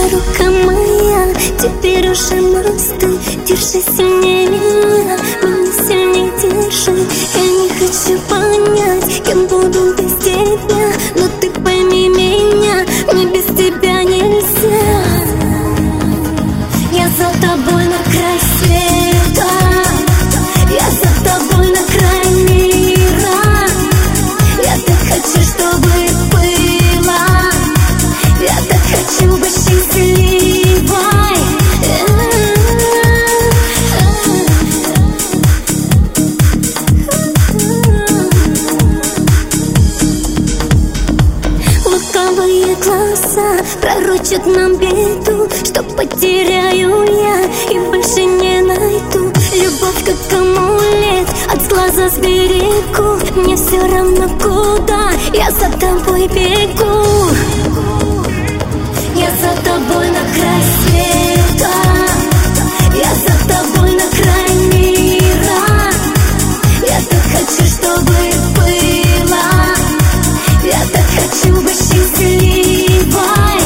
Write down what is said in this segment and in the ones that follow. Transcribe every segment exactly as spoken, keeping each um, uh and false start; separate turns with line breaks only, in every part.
рука моя, теперь уже мосты. Держи сильнее меня, меня сильнее держи. Я не хочу понять, кем буду без тебя, но ты пойми меня, мне без тебя нельзя. Я за тобой на край света, я за тобой на край мира. Я так хочу, чтобы было, я так хочу быть счастливой. Лукавые глаза пророчат нам беду, что потеряю я и больше не найду. Любовь как амулет, от глаза сберегу. Мне все равно куда, я за тобой бегу. Я за тобой на край света, я за тобой на край мира. Я так хочу, чтобы было, я так хочу быть счастливой.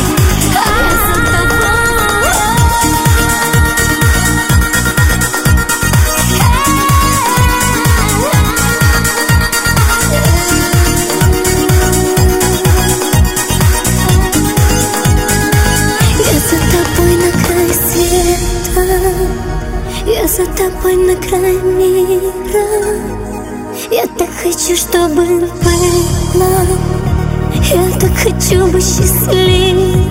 Я за тобой на край мира. Я так хочу, чтобы было, я так хочу быть счастливой.